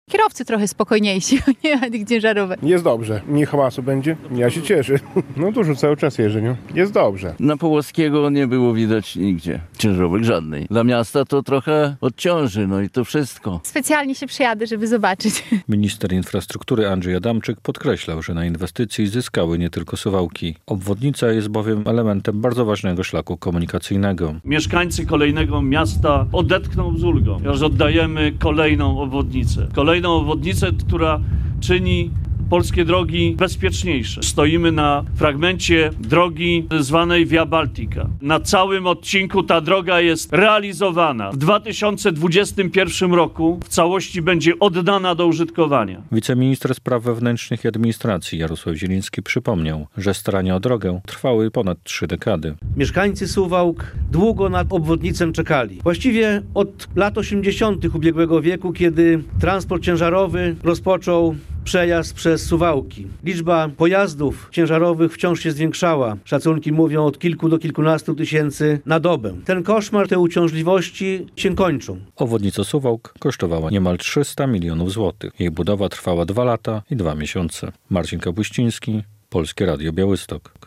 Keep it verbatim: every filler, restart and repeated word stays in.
kierowcy trochę spokojniejsi, nie ma tych ciężarówek. Jest dobrze. Nie hałasu będzie? Ja się cieszę. No dużo cały czas jeżdżę, nie? Jest dobrze. Na Połowskiego nie było widać nigdzie ciężarówek żadnej. Dla miasta to trochę odciąży, no i to wszystko. Specjalnie się przyjadę, żeby zobaczyć. Minister infrastruktury Andrzej Adamczyk podkreślał, że na inwestycji zyskały nie tylko Suwałki. Obwodnica jest bowiem elementem bardzo ważnego szlaku komunikacyjnego. Mieszkańcy kolejnego miasta odetchną z ulgą, że oddajemy kolejną obwodnicę. Kolejną obwodnicę, która czyni polskie drogi bezpieczniejsze. Stoimy na fragmencie drogi zwanej Via Baltica. Na całym odcinku ta droga jest realizowana. W dwa tysiące dwudziestym pierwszym roku w całości będzie oddana do użytkowania. Wiceminister Spraw Wewnętrznych i Administracji Jarosław Zieliński przypomniał, że starania o drogę trwały ponad trzy dekady. Mieszkańcy Suwałk długo na obwodnicę czekali. Właściwie od lat osiemdziesiątych ubiegłego wieku, kiedy transport ciężarowy rozpoczął przejazd przez Suwałki. Liczba pojazdów ciężarowych wciąż się zwiększała. Szacunki mówią od kilku do kilkunastu tysięcy na dobę. Ten koszmar, te uciążliwości się kończą. Obwodnica Suwałk kosztowała niemal trzysta milionów złotych. Jej budowa trwała dwa lata i dwa miesiące. Marcin Kapuściński, Polskie Radio Białystok.